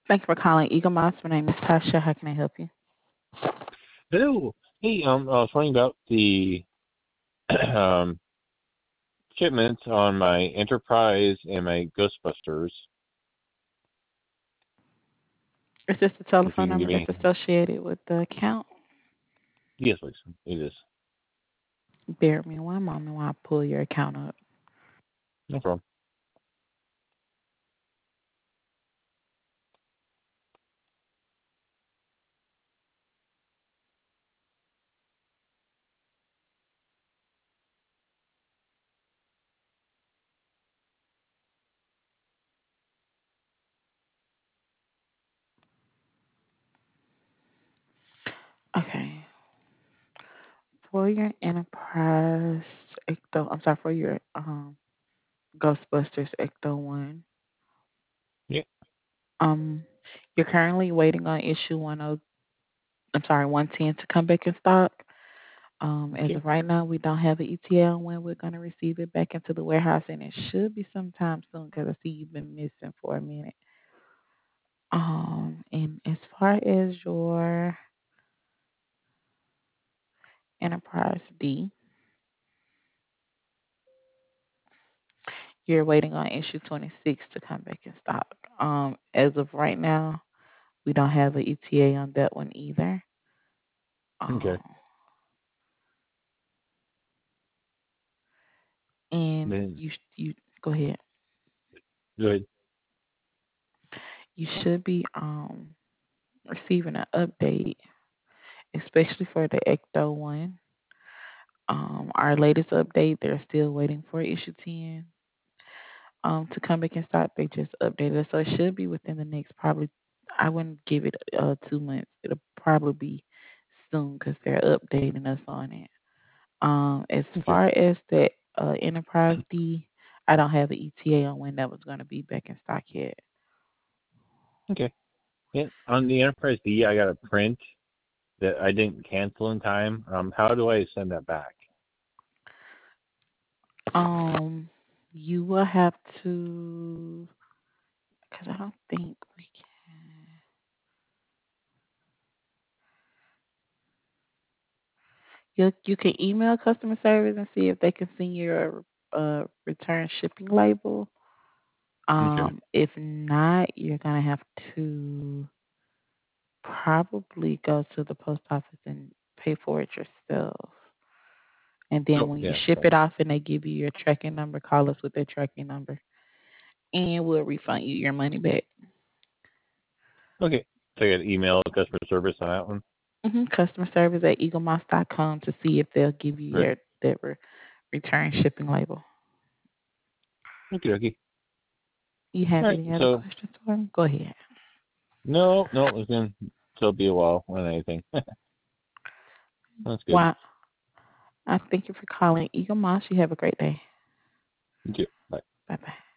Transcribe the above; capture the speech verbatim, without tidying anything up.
Thank you for calling Eagle Moss. My name is Tasha. How can I help you? Hello. Hey, um, I was wondering about the um, shipments on my Enterprise and my Ghostbusters. Is this the If you telephone can number give that's me, associated with the account? yes, please. It is. Bear with me one moment while I pull your account up. No problem. Okay. For your Enterprise Ecto, I'm sorry, for your um Ghostbusters Ecto one, Yeah. um, you're currently waiting on issue one oh, I'm sorry, one ten to come back in stock. Um, as Okay. of right now, we don't have an E T A on when we're going to receive it back into the warehouse, and it should be sometime soon because I see you've been missing for a minute. Um, and as far as your Enterprise D, you're waiting on issue twenty-six to come back in stock. Um, as of right now, we don't have an E T A on that one either. Okay. Um, and Then you sh- you go ahead. good. You should be um receiving an update, especially for the Ecto one. Um, our latest update, they're still waiting for issue ten um to come back in stock. They just updated it, so it should be within the next probably. I wouldn't give it uh two months. It'll probably be soon because they're updating us on it. Um, as Okay. far as the uh, Enterprise D, I don't have an E T A on when that was going to be back in stock yet. Okay. Yeah. On the Enterprise D, I got a print that I didn't cancel in time. Um, how do I send that back? Um, you will have to, because I don't think we can. You you can email customer service and see if they can send you a, a return shipping label. Okay. Um, if not, you're gonna have to probably go to the post office and pay for it yourself. And then Oh, when you yeah. ship Sorry. it off and they give you your tracking number, call us with their tracking number, and we'll refund you your money back. Okay. So I got email customer service on that one. hmm Customer service at eaglemoss dot com to see if they'll give you Right. your their re- return shipping label. Okay. Okay. You All have right. any other So questions for me? Go ahead. no, no, it's gonna still be a while on anything. That's good. Well, I thank you for calling Eagle Moss. You have a great day. Thank you. Bye. Bye bye.